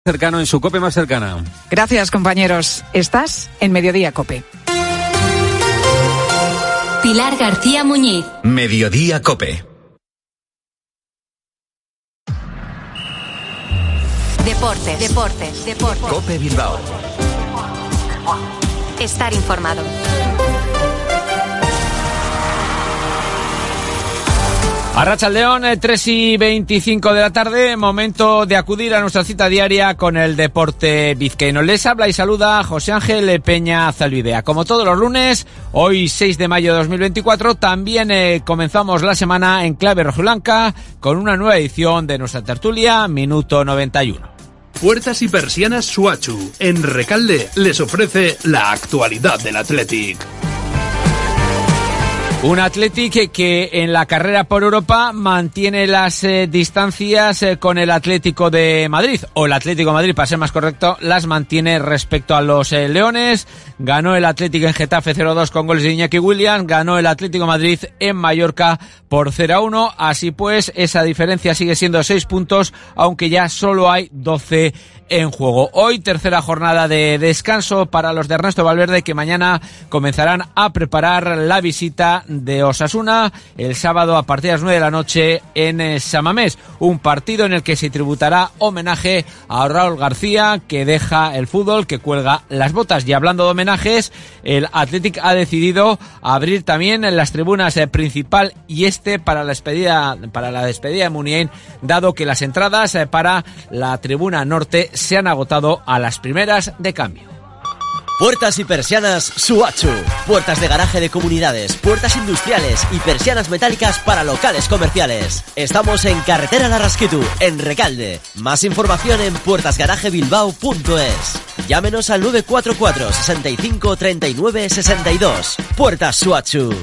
Cercano en su COPE más cercana. Gracias, compañeros. Estás en Mediodía COPE. Pilar García Muñiz. Mediodía COPE. Deportes. COPE Bilbao. Estar informado. Arratsaldeon, 3:25 de la tarde, momento de acudir a nuestra cita diaria con el deporte vizcaíno. Les habla y saluda José Ángel Peña Zalbidea. Como todos los lunes, hoy 6 de mayo de 2024, también comenzamos la semana en clave rojiblanca con una nueva edición de nuestra tertulia, Minuto 91. Puertas y persianas Suachu, en Recalde, les ofrece la actualidad del Athletic. Un Athletic que en la carrera por Europa mantiene las distancias con el Atlético de Madrid, o el Atlético de Madrid, para ser más correcto, las mantiene respecto a los Leones. Ganó el Atlético en Getafe 0-2 con goles de Iñaki Williams, ganó el Atlético de Madrid en Mallorca por 0-1, así pues esa diferencia sigue siendo 6 puntos, aunque ya solo hay 12 en juego. Hoy tercera jornada de descanso para los de Ernesto Valverde, que mañana comenzarán a preparar la visita de Osasuna el sábado a partir de las 9 de la noche en San Mamés, un partido en el que se tributará homenaje a Raúl García, que deja el fútbol, que cuelga las botas. Y hablando de homenajes, el Athletic ha decidido abrir también en las tribunas principal y para la despedida de Muniain, dado que las entradas para la tribuna norte se han agotado a las primeras de cambio. Puertas y persianas Suachu. Puertas de garaje de comunidades, puertas industriales y persianas metálicas para locales comerciales. Estamos en Carretera Larrasquitu, en Recalde. Más información en puertasgarajebilbao.es. Llámenos al 944 65 39 62. Puertas Suachu.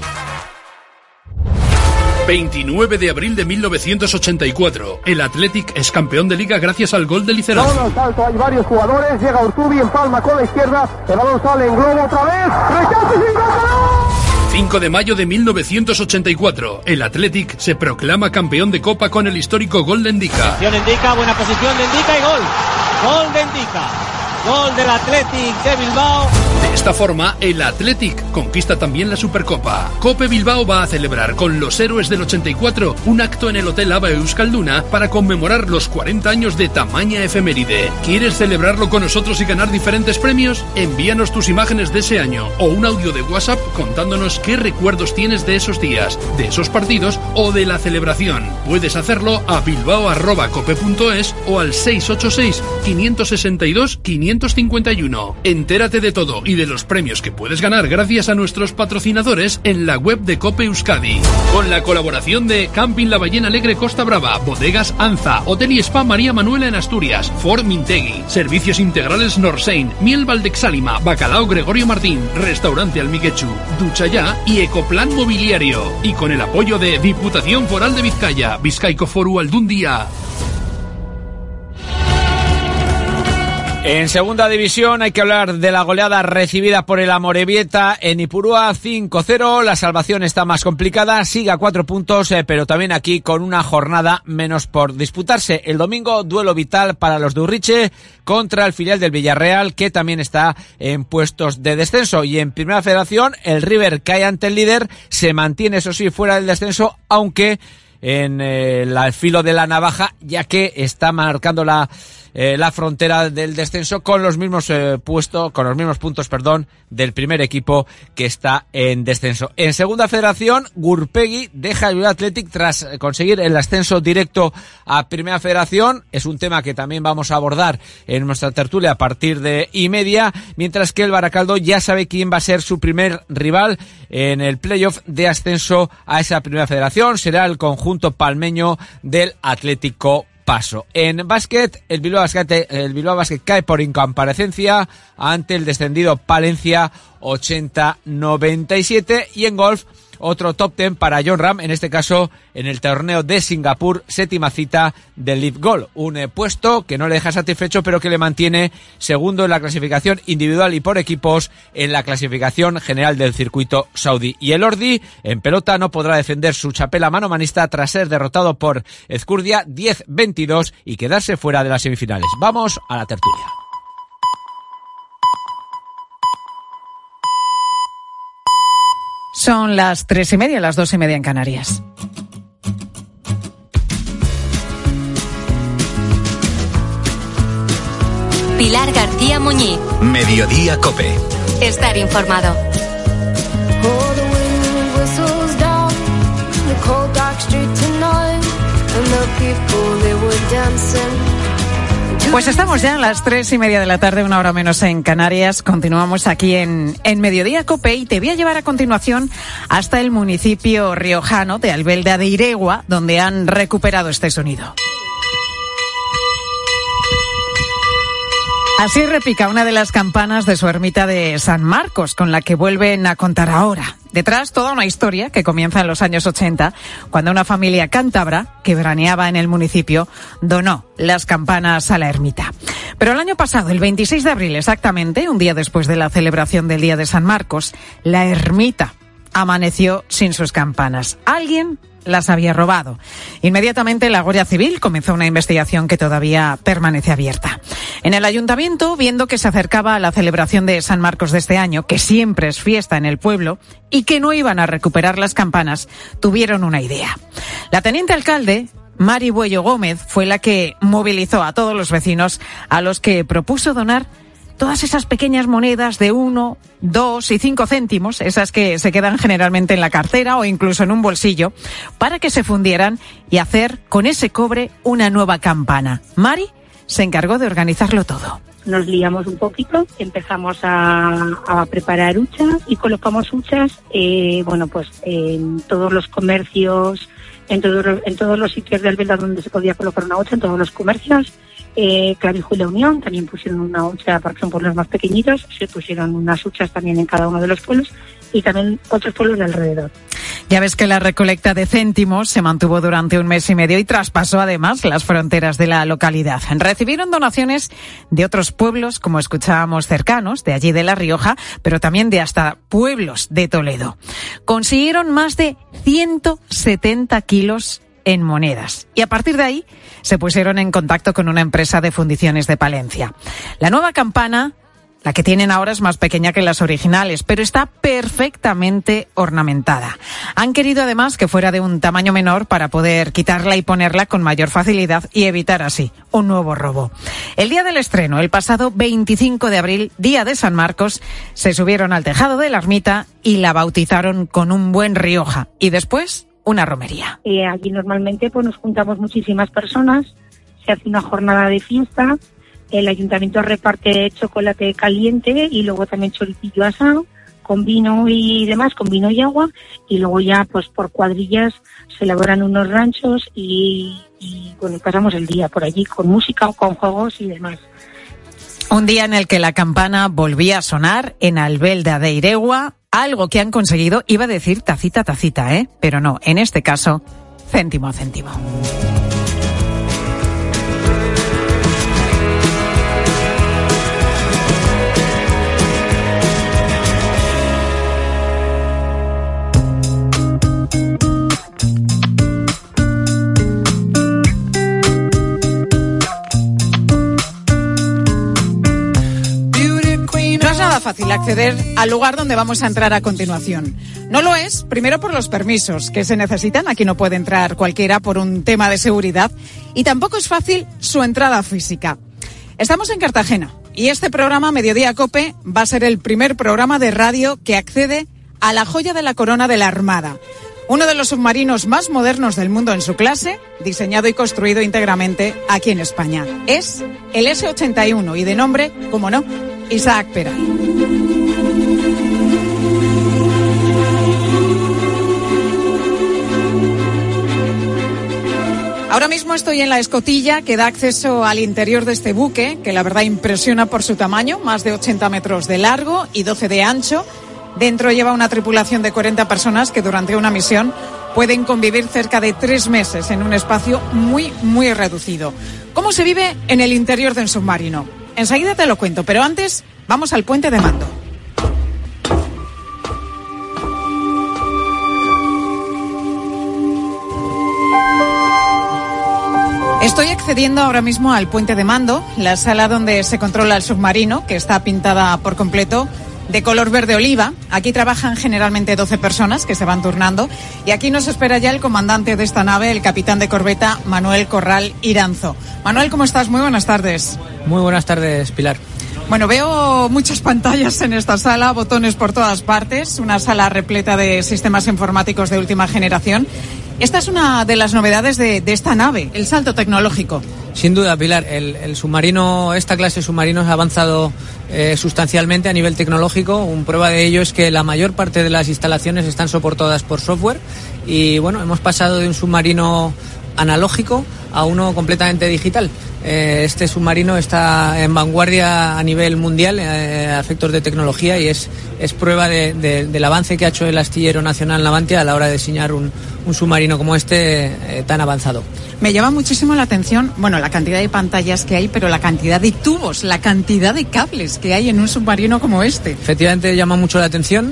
29 de abril de 1984. El Athletic es campeón de Liga gracias al gol de Licerazzi. Balón al salto, hay varios jugadores. Llega Urtubi en palma con la izquierda. El balón sale en globo otra vez. ¡Rechace sin gol! 5 de mayo de 1984. El Athletic se proclama campeón de Copa con el histórico gol de Ndika. Buena posición de Ndika y gol. Gol de Ndika. Gol del Athletic de Bilbao. De esta forma, el Athletic conquista también la Supercopa. COPE Bilbao va a celebrar con los héroes del 84 un acto en el Hotel Aba Euskalduna para conmemorar los 40 años de tamaña efeméride. ¿Quieres celebrarlo con nosotros y ganar diferentes premios? Envíanos tus imágenes de ese año o un audio de WhatsApp contándonos qué recuerdos tienes de esos días, de esos partidos o de la celebración. Puedes hacerlo a bilbao@cope.es o al 686 562 551. Entérate de todo y de los premios que puedes ganar gracias a nuestros patrocinadores en la web de Cope Euskadi. Con la colaboración de Camping La Ballena Alegre Costa Brava, Bodegas Anza, Hotel y Spa María Manuela en Asturias, Ford Mintegui, Servicios Integrales Norsein, Miel Valdexálima, Bacalao Gregorio Martín, Restaurante Almiguechu, Ducha Ya y Ecoplan Mobiliario. Y con el apoyo de Diputación Foral de Vizcaya, Bizkaiko Foru Aldundia. En segunda división hay que hablar de la goleada recibida por el Amorebieta en Ipurúa, 5-0. La salvación está más complicada, sigue a 4 puntos, pero también aquí con una jornada menos por disputarse. El domingo, duelo vital para los de Urriche contra el filial del Villarreal, que también está en puestos de descenso. Y en Primera Federación, el River cae ante el líder, se mantiene, eso sí, fuera del descenso, aunque en el filo de la navaja, ya que está marcando la frontera del descenso con los mismos puntos del primer equipo que está en descenso. En Segunda Federación, Gurpegui deja el Bilbao Athletic tras conseguir el ascenso directo a Primera Federación. Es un tema que también vamos a abordar en nuestra tertulia a partir de 1:30, mientras que el Baracaldo ya sabe quién va a ser su primer rival en el playoff de ascenso a esa Primera Federación. Será el conjunto palmeño del Atlético Paso. En básquet, el Bilbao Basket cae por incomparecencia ante el descendido Palencia 80-97, y en golf otro top 10 para Jon Rahm, en este caso en el torneo de Singapur, 7ª cita del Live Golf. Un puesto que no le deja satisfecho, pero que le mantiene segundo en la clasificación individual y por equipos en la clasificación general del circuito saudí. Y el Ordi, en pelota, no podrá defender su chapela manomanista tras ser derrotado por Ezcurdia 10-22 y quedarse fuera de las semifinales. Vamos a la tertulia. Son las 3:30, las 2:30 en Canarias. Pilar García Muñiz. Mediodía COPE. Estar informado. Pues estamos ya a las 3:30 de la tarde, 1 hora menos en Canarias. Continuamos aquí en Mediodía COPE y te voy a llevar a continuación hasta el municipio riojano de Albelda de Iregua, donde han recuperado este sonido. Así repica una de las campanas de su ermita de San Marcos, con la que vuelven a contar ahora. Detrás toda una historia que comienza en los años 80, cuando una familia cántabra que veraneaba en el municipio donó las campanas a la ermita. Pero el año pasado, el 26 de abril exactamente, un día después de la celebración del Día de San Marcos, la ermita amaneció sin sus campanas. Alguien las había robado. Inmediatamente la Guardia Civil comenzó una investigación que todavía permanece abierta. En el ayuntamiento, viendo que se acercaba a la celebración de San Marcos de este año, que siempre es fiesta en el pueblo, y que no iban a recuperar las campanas, tuvieron una idea. La teniente alcalde, Mari Buello Gómez, fue la que movilizó a todos los vecinos, a los que propuso donar todas esas pequeñas monedas de 1, 2 y 5 céntimos, esas que se quedan generalmente en la cartera o incluso en un bolsillo, para que se fundieran y hacer con ese cobre una nueva campana. Mari se encargó de organizarlo todo. Nos liamos un poquito, empezamos a preparar huchas y colocamos huchas, en todos los comercios, en todos los sitios de Albelda donde se podía colocar una hucha, en todos los comercios. Clavijo y La Unión también pusieron una hucha, porque son pueblos más pequeñitos, se pusieron unas huchas también en cada uno de los pueblos y también otros pueblos de alrededor. Ya ves que la recolecta de céntimos se mantuvo durante 1 mes y medio y traspasó además las fronteras de la localidad. Recibieron donaciones de otros pueblos, como escuchábamos, cercanos, de allí de La Rioja, pero también de hasta pueblos de Toledo. Consiguieron más de 170 kilos en monedas. Y a partir de ahí se pusieron en contacto con una empresa de fundiciones de Palencia. La nueva campana, la que tienen ahora, es más pequeña que las originales, pero está perfectamente ornamentada. Han querido además que fuera de un tamaño menor para poder quitarla y ponerla con mayor facilidad y evitar así un nuevo robo. El día del estreno, el pasado 25 de abril, día de San Marcos, se subieron al tejado de la ermita y la bautizaron con un buen Rioja. Y después, una romería. Allí normalmente nos juntamos muchísimas personas, se hace una jornada de fiesta, el ayuntamiento reparte chocolate caliente y luego también choricillo asado, con vino y demás, con vino y agua, y luego ya pues por cuadrillas se elaboran unos ranchos y pasamos el día por allí con música, con juegos y demás. Un día en el que la campana volvía a sonar en Albelda de Iregua, algo que han conseguido, iba a decir tacita, pero no, en este caso, céntimo a céntimo. Fácil acceder al lugar donde vamos a entrar a continuación. No lo es, primero por los permisos que se necesitan, aquí no puede entrar cualquiera por un tema de seguridad, y tampoco es fácil su entrada física. Estamos en Cartagena y este programa Mediodía COPE va a ser el primer programa de radio que accede a la joya de la corona de la Armada, uno de los submarinos más modernos del mundo en su clase, diseñado y construido íntegramente aquí en España. Es el S-81 y de nombre, como no, Isaac Peral. Ahora mismo estoy en la escotilla que da acceso al interior de este buque, que la verdad impresiona por su tamaño, más de 80 metros de largo y 12 de ancho. Dentro lleva una tripulación de 40 personas que durante una misión pueden convivir cerca de 3 meses en un espacio muy, muy reducido. ¿Cómo se vive en el interior de un submarino? Enseguida te lo cuento, pero antes vamos al puente de mando. Estoy accediendo ahora mismo al puente de mando, la sala donde se controla el submarino, que está pintada por completo de color verde oliva. Aquí trabajan generalmente 12 personas que se van turnando y aquí nos espera ya el comandante de esta nave, el capitán de corbeta Manuel Corral Iranzo. Manuel, ¿cómo estás? Muy buenas tardes. Muy buenas tardes, Pilar. Bueno, veo muchas pantallas en esta sala, botones por todas partes, una sala repleta de sistemas informáticos de última generación. Esta es una de las novedades de esta nave, el salto tecnológico. Sin duda, Pilar, el submarino, esta clase de submarinos ha avanzado sustancialmente a nivel tecnológico. Una prueba de ello es que la mayor parte de las instalaciones están soportadas por software y bueno, hemos pasado de un submarino analógico a uno completamente digital. Este submarino está en vanguardia a nivel mundial a efectos de tecnología y es prueba del avance que ha hecho el astillero nacional Navantia a la hora de diseñar un submarino como este tan avanzado. Me llama muchísimo la atención, bueno, la cantidad de pantallas que hay, pero la cantidad de tubos, la cantidad de cables que hay en un submarino como este. Efectivamente llama mucho la atención,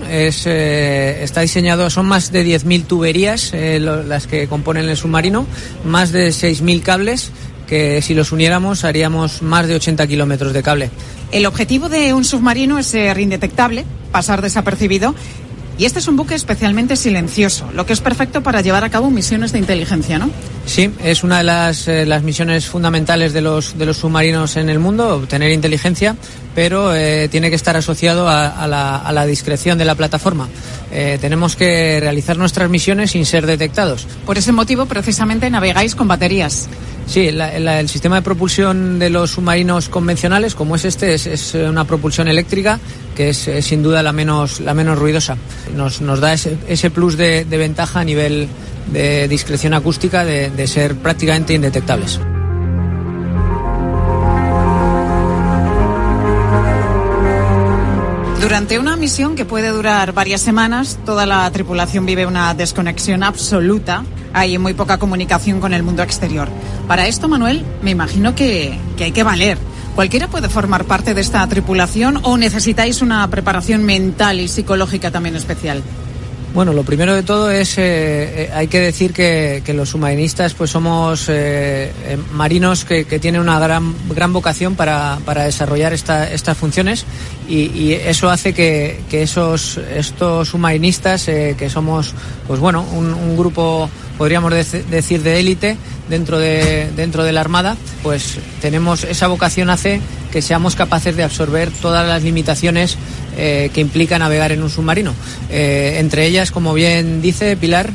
está diseñado, son más de 10.000 tuberías las que componen el submarino, más de 6.000 cables, que si los uniéramos haríamos más de 80 kilómetros de cable. El objetivo de un submarino es ser indetectable, pasar desapercibido, y este es un buque especialmente silencioso, lo que es perfecto para llevar a cabo misiones de inteligencia, ¿no? Sí, es una de las misiones fundamentales de los submarinos en el mundo, obtener inteligencia, pero tiene que estar asociado a la discreción de la plataforma. Tenemos que realizar nuestras misiones sin ser detectados. Por ese motivo, precisamente, navegáis con baterías. Sí, el sistema de propulsión de los submarinos convencionales, como es este, es una propulsión eléctrica que es sin duda la menos ruidosa. Nos da ese plus de ventaja a nivel de discreción acústica de ser prácticamente indetectables. Durante una misión que puede durar varias semanas, toda la tripulación vive una desconexión absoluta. Hay muy poca comunicación con el mundo exterior. Para esto, Manuel, me imagino que hay que valer. ¿Cualquiera puede formar parte de esta tripulación o necesitáis una preparación mental y psicológica también especial? Bueno, lo primero de todo es, hay que decir que los submarinistas pues somos marinos que tienen una gran vocación para desarrollar estas funciones y eso hace que estos submarinistas, que somos pues bueno un grupo, podríamos decir, de élite dentro de la Armada, pues tenemos esa vocación, hace que seamos capaces de absorber todas las limitaciones que implica navegar en un submarino. Entre ellas, como bien dice Pilar,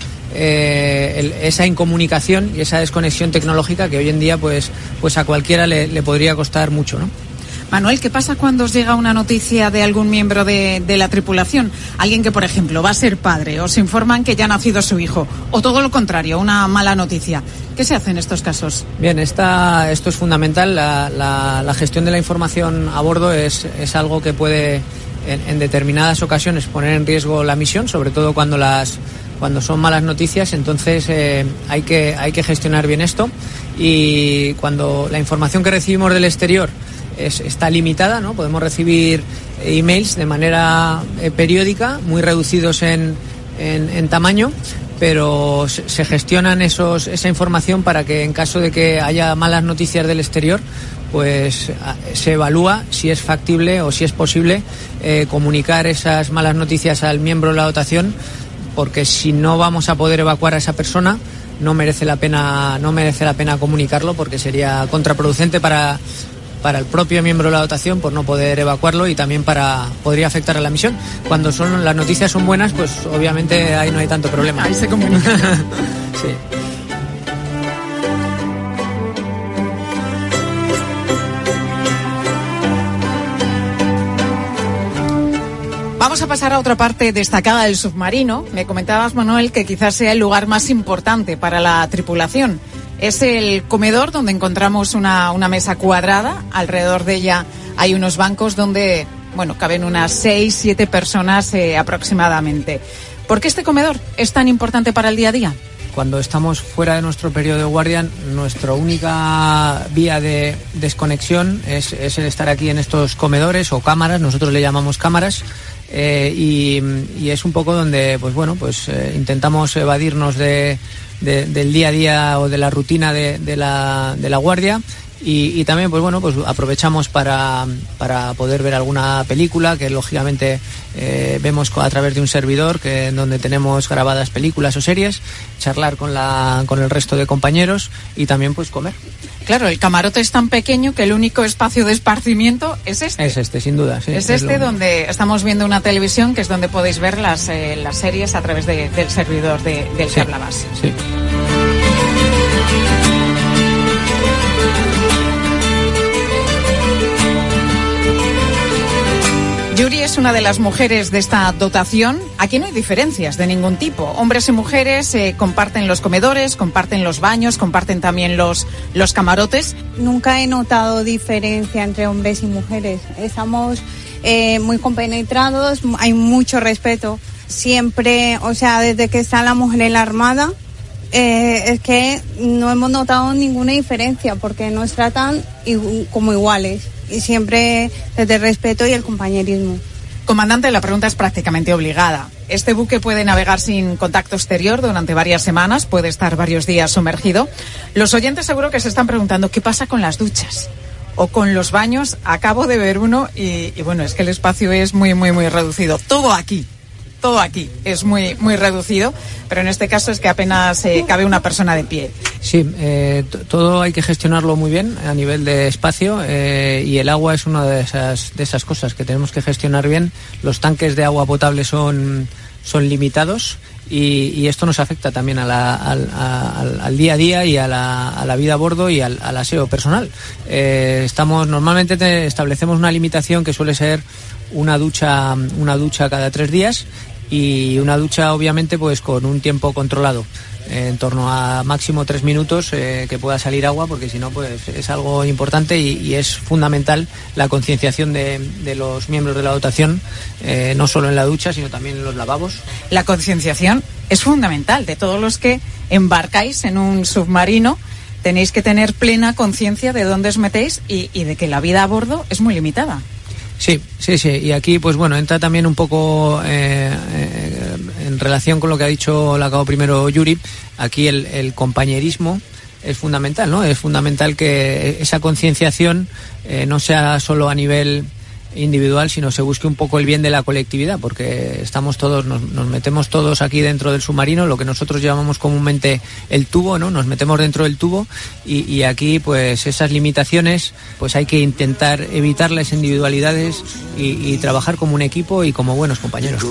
esa incomunicación y esa desconexión tecnológica que hoy en día pues a cualquiera le podría costar mucho, ¿no? Manuel, ¿qué pasa cuando os llega una noticia de algún miembro de la tripulación? Alguien que, por ejemplo, va a ser padre, os informan que ya ha nacido su hijo, o todo lo contrario, una mala noticia. ¿Qué se hace en estos casos? Bien, esto es fundamental. La gestión de la información a bordo es algo que puede, en determinadas ocasiones, poner en riesgo la misión, sobre todo cuando son malas noticias. Entonces hay que gestionar bien esto, y cuando la información que recibimos del exterior está limitada, ¿no? Podemos recibir emails de manera periódica, muy reducidos en tamaño, pero se gestionan esa información para que en caso de que haya malas noticias del exterior, pues se evalúa si es factible o si es posible comunicar esas malas noticias al miembro de la dotación, porque si no vamos a poder evacuar a esa persona, no merece la pena comunicarlo, porque sería contraproducente para el propio miembro de la dotación por no poder evacuarlo, y también podría afectar a la misión. Cuando las noticias son buenas, pues obviamente ahí no hay tanto problema. Ahí se comunica. Sí. Vamos a pasar a otra parte destacada del submarino. Me comentabas, Manuel, que quizás sea el lugar más importante para la tripulación. Es el comedor, donde encontramos una mesa cuadrada. Alrededor de ella hay unos bancos donde Bueno, caben unas 6-7 personas aproximadamente. ¿Por qué este comedor es tan importante para el día a día? Cuando estamos fuera de nuestro periodo de guardia, nuestra única vía de desconexión es el estar aquí en estos comedores o cámaras, nosotros le llamamos cámaras, y es un poco donde intentamos evadirnos del día a día o de la rutina de la guardia. Y también aprovechamos para poder ver alguna película que lógicamente vemos a través de un servidor donde tenemos grabadas películas o series, charlar con el resto de compañeros y también comer. Claro, el camarote es tan pequeño que el único espacio de esparcimiento es este. Es este, sin duda, sí. Es donde estamos viendo una televisión, que es donde podéis ver las series a través del servidor del que hablabas. Sí. Yuri es una de las mujeres de esta dotación. Aquí no hay diferencias de ningún tipo. Hombres y mujeres comparten los comedores, comparten los baños, comparten también los camarotes. Nunca he notado diferencia entre hombres y mujeres. Estamos muy compenetrados, hay mucho respeto. Siempre, desde que está la mujer en la Armada, es que no hemos notado ninguna diferencia porque nos tratan como iguales. Y siempre desde el respeto y el compañerismo. Comandante, la pregunta es prácticamente obligada. Este buque puede navegar sin contacto exterior durante varias semanas, puede estar varios días sumergido. Los oyentes seguro que se están preguntando qué pasa con las duchas o con los baños. Acabo de ver uno y es que el espacio es muy, muy, muy reducido. Todo aquí es muy, muy reducido, pero en este caso es que apenas cabe una persona de pie. Sí, todo hay que gestionarlo muy bien a nivel de espacio, y el agua es una de esas cosas que tenemos que gestionar bien. Los tanques de agua potable son limitados y esto nos afecta también al día a día y a la vida a bordo y al aseo personal. Normalmente establecemos una limitación que suele ser una ducha cada 3 días y una ducha obviamente con un tiempo controlado, en torno a máximo 3 minutos que pueda salir agua, porque si no es algo importante y es fundamental la concienciación de los miembros de la dotación, no solo en la ducha sino también en los lavabos. La concienciación es fundamental de todos los que embarcáis en un submarino. Tenéis que tener plena conciencia de dónde os metéis y de que la vida a bordo es muy limitada. Sí. Y aquí, entra también un poco en relación con lo que acabó primero Yuri. Aquí el compañerismo es fundamental, ¿no? Es fundamental que esa concienciación no sea solo a nivel individual, sino se busque un poco el bien de la colectividad, porque estamos todos, nos metemos todos aquí dentro del submarino, lo que nosotros llamamos comúnmente el tubo, ¿no? Nos metemos dentro del tubo y aquí esas limitaciones hay que intentar evitar las individualidades y trabajar como un equipo y como buenos compañeros.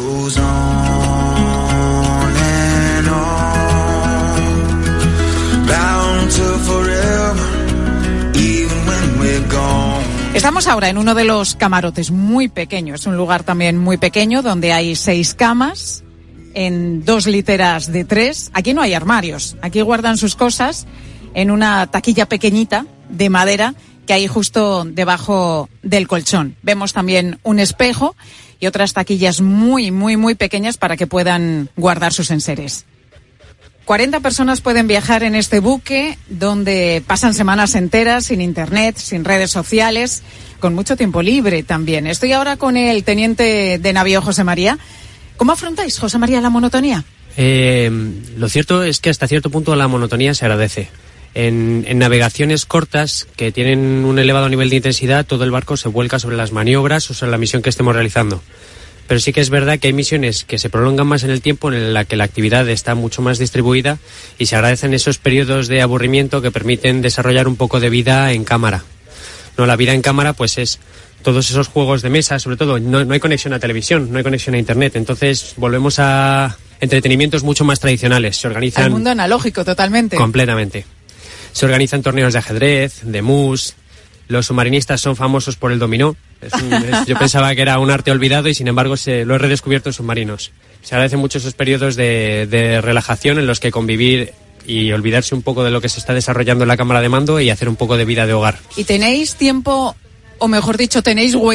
Estamos ahora en uno de los camarotes muy pequeños, un lugar también muy pequeño donde hay 6 camas en 2 literas de 3. Aquí no hay armarios, aquí guardan sus cosas en una taquilla pequeñita de madera que hay justo debajo del colchón. Vemos también un espejo y otras taquillas muy, muy, muy pequeñas para que puedan guardar sus enseres. 40 personas pueden viajar en este buque, donde pasan semanas enteras sin internet, sin redes sociales, con mucho tiempo libre también. Estoy ahora con el teniente de navío José María. ¿Cómo afrontáis, José María, la monotonía? Lo cierto es que hasta cierto punto la monotonía se agradece. En navegaciones cortas que tienen un elevado nivel de intensidad, todo el barco se vuelca sobre las maniobras o sobre la misión que estemos realizando. Pero sí que es verdad que hay misiones que se prolongan más en el tiempo, en la que la actividad está mucho más distribuida y se agradecen esos periodos de aburrimiento que permiten desarrollar un poco de vida en cámara. No, la vida en cámara es todos esos juegos de mesa, sobre todo no hay conexión a televisión, no hay conexión a internet, entonces volvemos a entretenimientos mucho más tradicionales. Se organizan... Al mundo analógico, totalmente. Completamente. Se organizan torneos de ajedrez, de mus. Los submarinistas son famosos por el dominó. Yo pensaba que era un arte olvidado y sin embargo lo he redescubierto en submarinos. Se agradecen mucho esos periodos de relajación en los que convivir y olvidarse un poco de lo que se está desarrollando en la cámara de mando y hacer un poco de vida de hogar. ¿Y tenéis tiempo, o mejor dicho, tenéis hueco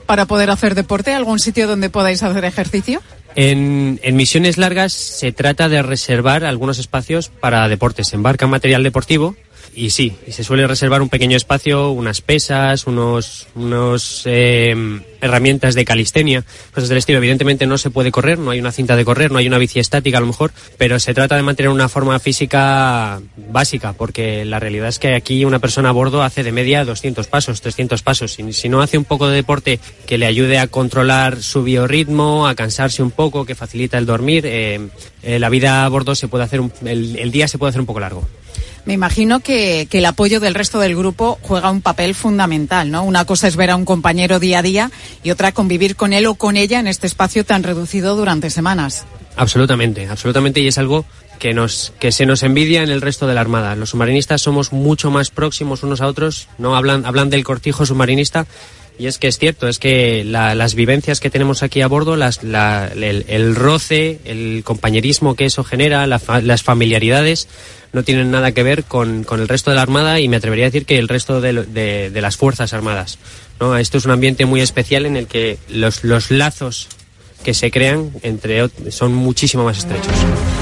para poder hacer deporte? ¿Algún sitio donde podáis hacer ejercicio? En misiones largas se trata de reservar algunos espacios para deportes. Se embarca material deportivo y sí, y se suele reservar un pequeño espacio, unas pesas, unos herramientas de calistenia, cosas del estilo. Evidentemente no se puede correr, no hay una cinta de correr, no hay una bici estática a lo mejor, pero se trata de mantener una forma física básica, porque la realidad es que aquí una persona a bordo hace de media 200 pasos, 300 pasos. Si no hace un poco de deporte que le ayude a controlar su biorritmo, a cansarse un poco, que facilita el dormir, la vida a bordo se puede hacer, el día se puede hacer un poco largo. Me imagino que el apoyo del resto del grupo juega un papel fundamental, ¿no? Una cosa es ver a un compañero día a día y otra convivir con él o con ella en este espacio tan reducido durante semanas. Absolutamente, y es algo que se nos envidia en el resto de la Armada. Los submarinistas somos mucho más próximos unos a otros, no hablan del cortijo submarinista. Y es que es cierto, es que las vivencias que tenemos aquí a bordo, el roce, el compañerismo que eso genera, las familiaridades, no tienen nada que ver con el resto de la Armada, y me atrevería a decir que el resto de las Fuerzas Armadas, ¿no? Esto es un ambiente muy especial en el que los lazos que se crean son muchísimo más estrechos.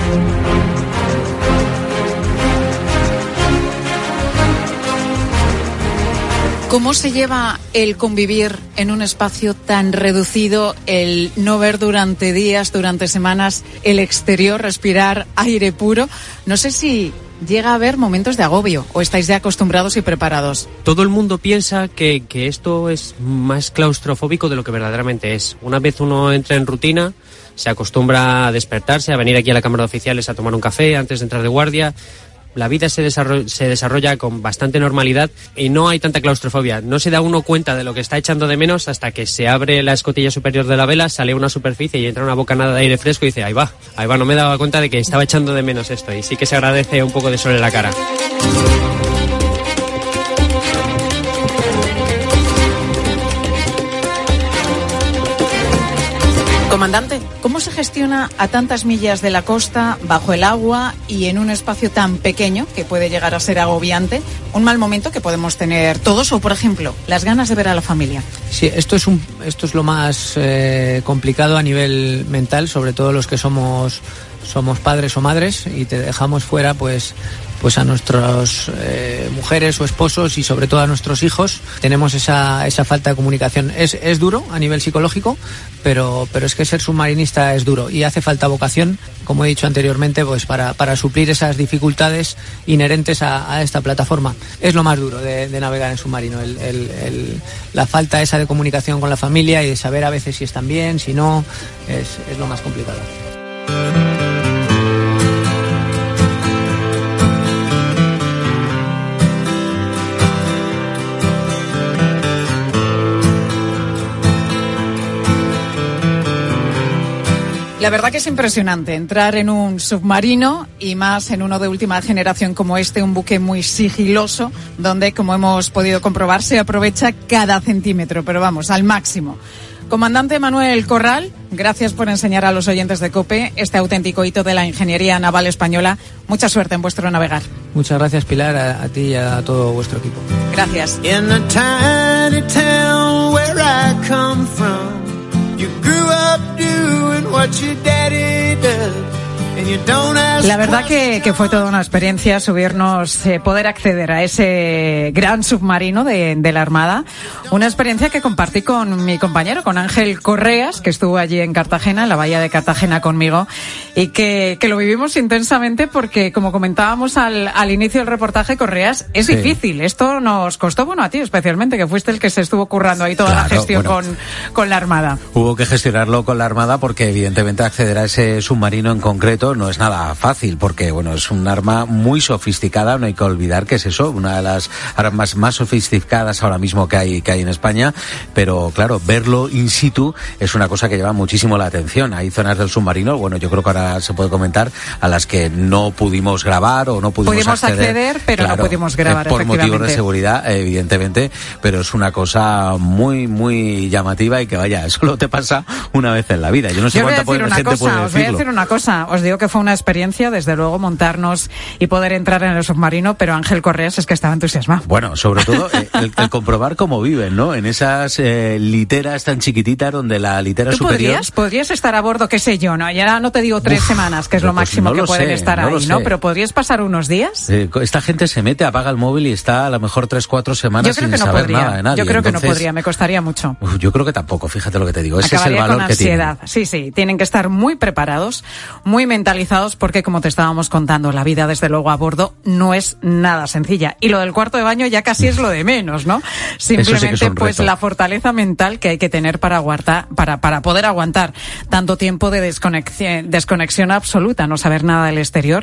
¿Cómo se lleva el convivir en un espacio tan reducido, el no ver durante días, durante semanas el exterior, respirar aire puro? No sé si llega a haber momentos de agobio o estáis ya acostumbrados y preparados. Todo el mundo piensa que esto es más claustrofóbico de lo que verdaderamente es. Una vez uno entra en rutina, se acostumbra a despertarse, a venir aquí a la cámara de oficiales a tomar un café antes de entrar de guardia. La vida se desarrolla con bastante normalidad y no hay tanta claustrofobia. No se da uno cuenta de lo que está echando de menos hasta que se abre la escotilla superior de la vela, sale una superficie y entra una bocanada de aire fresco y dice, ahí va, no me daba cuenta de que estaba echando de menos esto, y sí que se agradece un poco de sol en la cara. Comandante, ¿cómo se gestiona a tantas millas de la costa, bajo el agua y en un espacio tan pequeño que puede llegar a ser agobiante, un mal momento que podemos tener todos o, por ejemplo, las ganas de ver a la familia? Sí, esto es lo más complicado a nivel mental, sobre todo los que somos padres o madres y te dejamos fuera pues a nuestras mujeres o esposos y sobre todo a nuestros hijos. Tenemos esa falta de comunicación. Es duro a nivel psicológico, pero es que ser submarinista es duro y hace falta vocación, como he dicho anteriormente, pues para suplir esas dificultades inherentes a esta plataforma. Es lo más duro de navegar en submarino, la falta esa de comunicación con la familia y de saber a veces si están bien, si no, es lo más complicado. La verdad que es impresionante entrar en un submarino y más en uno de última generación como este, un buque muy sigiloso, donde, como hemos podido comprobar, se aprovecha cada centímetro, pero vamos, al máximo. Comandante Manuel Corral, gracias por enseñar a los oyentes de COPE este auténtico hito de la ingeniería naval española. Mucha suerte en vuestro navegar. Muchas gracias, Pilar, a ti y a todo vuestro equipo. Gracias. La verdad que fue toda una experiencia subirnos, poder acceder a ese gran submarino de la Armada. Una experiencia que compartí con mi compañero, con Ángel Correas, que estuvo allí en Cartagena, en la bahía de Cartagena conmigo, y que lo vivimos intensamente porque, como comentábamos al inicio del reportaje, Correas, es difícil. Esto nos costó, bueno, a ti especialmente, que fuiste el que se estuvo currando ahí toda la gestión con la Armada. Hubo que gestionarlo con la Armada porque, evidentemente, acceder a ese submarino en concreto no es nada fácil, porque bueno, es un arma muy sofisticada, no hay que olvidar que es eso, una de las armas más sofisticadas ahora mismo que hay en España, pero claro, verlo in situ es una cosa que llama muchísimo la atención. Hay zonas del submarino, bueno, yo creo que ahora se puede comentar, a las que no pudimos grabar o no pudimos acceder, pero claro, no pudimos grabar por motivos de seguridad, evidentemente, pero es una cosa muy, muy llamativa y que vaya, solo te pasa una vez en la vida. Yo no sé cuánta gente puede decirlo. Os voy a decir una cosa, os digo que fue una experiencia experiencia, desde luego, montarnos y poder entrar en el submarino, pero Ángel Correas es que estaba entusiasmado. Bueno, sobre todo el comprobar cómo viven, ¿no? En esas literas tan chiquititas donde la litera superior... ¿Podrías estar a bordo, qué sé yo, no? Ya no te digo 3 semanas, que es lo máximo que pueden estar ahí, ¿no? Pero ¿podrías pasar unos días? Esta gente se mete, apaga el móvil y está a lo mejor 3-4 semanas sin saber nada de nadie. Yo creo que no podría, me costaría mucho. Yo creo que tampoco, fíjate lo que te digo. Ese Acabaría es el valor con ansiedad. que tienen. Sí, tienen que estar muy preparados, muy mentalizados, porque como te estábamos contando, la vida desde luego a bordo no es nada sencilla. Y lo del cuarto de baño ya casi es lo de menos, ¿no? Simplemente sí pues la fortaleza mental que hay que tener para poder aguantar tanto tiempo de desconexión absoluta, no saber nada del exterior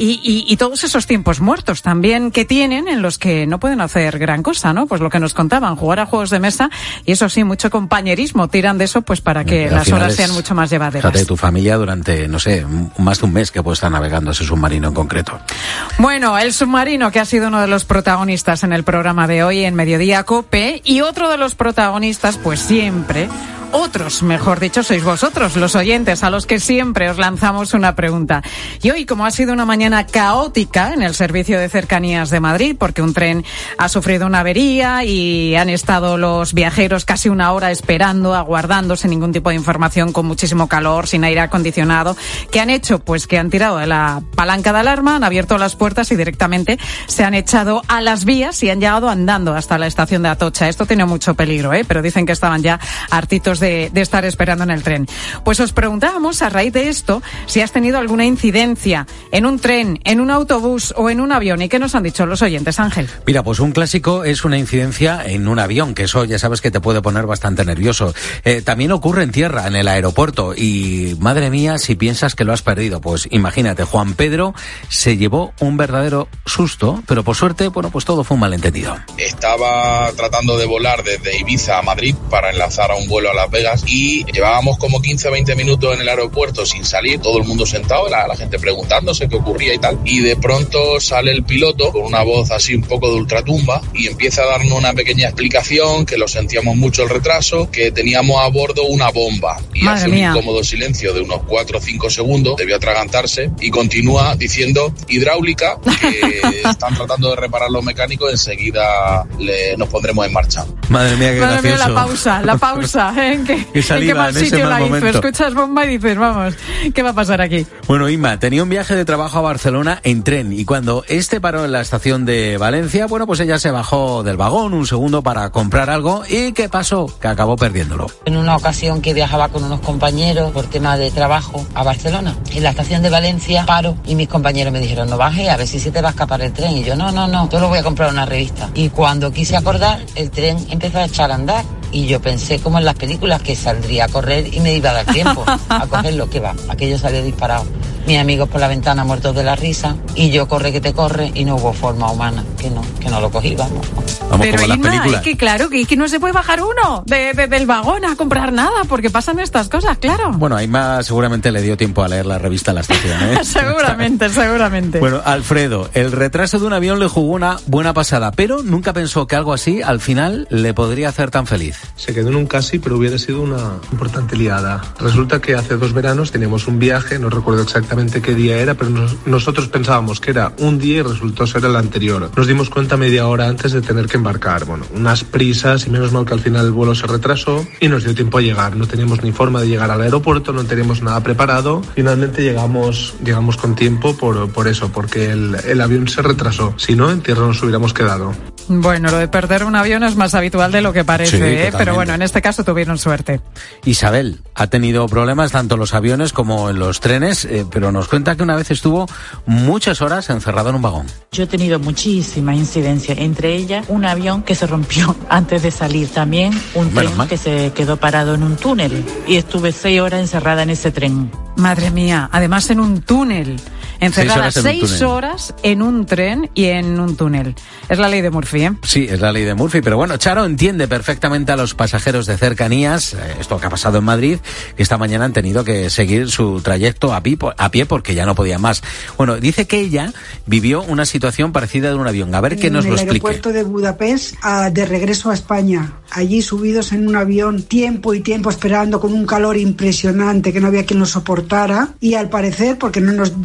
y todos esos tiempos muertos también que tienen en los que no pueden hacer gran cosa, ¿no? Pues lo que nos contaban, jugar a juegos de mesa y eso sí, mucho compañerismo, tiran de eso pues para que las horas sean mucho más llevaderas. Fíjate, tu familia durante, no sé, más de un mes que puede estar navegando ese submarino en concreto. Bueno, el submarino que ha sido uno de los protagonistas en el programa de hoy en Mediodía COPE y otro de los protagonistas pues siempre... Otros, mejor dicho, sois vosotros, los oyentes, a los que siempre os lanzamos una pregunta. Y hoy, como ha sido una mañana caótica en el servicio de cercanías de Madrid, porque un tren ha sufrido una avería y han estado los viajeros casi una hora esperando, aguardando, sin ningún tipo de información, con muchísimo calor, sin aire acondicionado, ¿qué han hecho? Pues que han tirado de la palanca de alarma, han abierto las puertas y directamente se han echado a las vías y han llegado andando hasta la estación de Atocha. Esto tiene mucho peligro, pero dicen que estaban ya hartitos de estar esperando en el tren. Pues os preguntábamos a raíz de esto si has tenido alguna incidencia en un tren, en un autobús o en un avión. ¿Y qué nos han dicho los oyentes, Ángel? Mira, pues un clásico es una incidencia en un avión, que eso ya sabes que te puede poner bastante nervioso. También ocurre en tierra, en el aeropuerto. Y madre mía, si piensas que lo has perdido, pues imagínate, Juan Pedro se llevó un verdadero susto, pero por suerte, bueno, pues todo fue un malentendido. Estaba tratando de volar desde Ibiza a Madrid para enlazar a un vuelo a Las Vegas y llevábamos como 15-20 minutos en el aeropuerto sin salir, todo el mundo sentado, la gente preguntándose qué ocurría y tal, y de pronto sale el piloto con una voz así un poco de ultratumba y empieza a darnos una pequeña explicación, que lo sentíamos mucho el retraso, que teníamos a bordo una bomba, y hace un incómodo silencio de unos 4 o 5 segundos, debió atragantarse y continúa diciendo hidráulica, que están tratando de reparar los mecánicos, enseguida nos pondremos en marcha. Madre mía, qué gracioso. Madre mía, la pausa, ¿En qué mal sitio la hizo? Escuchas bomba y dices, vamos, ¿qué va a pasar aquí? Bueno, Inma, tenía un viaje de trabajo a Barcelona en tren y cuando paró en la estación de Valencia, bueno, pues ella se bajó del vagón un segundo para comprar algo y ¿qué pasó? Que acabó perdiéndolo. En una ocasión que viajaba con unos compañeros por tema de trabajo a Barcelona, en la estación de Valencia paro y mis compañeros me dijeron, no bajes, a ver si se te va a escapar el tren. Y yo, no, yo lo voy a comprar una revista. Y cuando quise acordar, el tren empezó a echar a andar. Y yo pensé, como en las películas, que saldría a correr y me iba a dar tiempo a cogerlo, que va, aquello salió disparado. Mis amigos por la ventana muertos de la risa y yo corre que te corre y no hubo forma humana, que no lo cogí, vamos. Pero como Inma, es que claro, que no se puede bajar uno del vagón a comprar nada, porque pasan estas cosas, claro. Bueno, a Inma seguramente le dio tiempo a leer la revista a la estación, ¿eh? seguramente. Bueno, Alfredo, el retraso de un avión le jugó una buena pasada, pero nunca pensó que algo así al final le podría hacer tan feliz. Se quedó en un casi, pero hubiera sido una importante liada. Resulta que hace 2 veranos teníamos un viaje, no recuerdo exactamente qué día era, pero nosotros pensábamos que era un día y resultó ser el anterior. Nos dimos cuenta media hora antes de tener que embarcar. Bueno, unas prisas y menos mal que al final el vuelo se retrasó y nos dio tiempo a llegar. No teníamos ni forma de llegar al aeropuerto, no teníamos nada preparado. Finalmente llegamos con tiempo por eso, porque el avión se retrasó. Si no, en tierra nos hubiéramos quedado. Bueno, lo de perder un avión es más habitual de lo que parece, ¿eh? Pero bueno, en este caso tuvieron suerte. Isabel ha tenido problemas tanto en los aviones como en los trenes, pero nos cuenta que una vez estuvo muchas horas encerrado en un vagón. Yo he tenido muchísima incidencia, entre ellas un avión que se rompió antes de salir, también un tren que se quedó parado en un túnel y estuve 6 horas encerrada en ese tren. Madre mía, además en un túnel. Encerrada 6 horas en un tren y en un túnel. Es la ley de Murphy, ¿eh? Sí, es la ley de Murphy, pero bueno, Charo entiende perfectamente a los pasajeros de cercanías, esto que ha pasado en Madrid, que esta mañana han tenido que seguir su trayecto a pie porque ya no podía más. Bueno, dice que ella vivió una situación parecida de un avión. A ver qué nos lo explique. En el aeropuerto de Budapest, de regreso a España. Allí subidos en un avión, tiempo y tiempo esperando con un calor impresionante que no había quien lo soportara. Y al parecer, porque no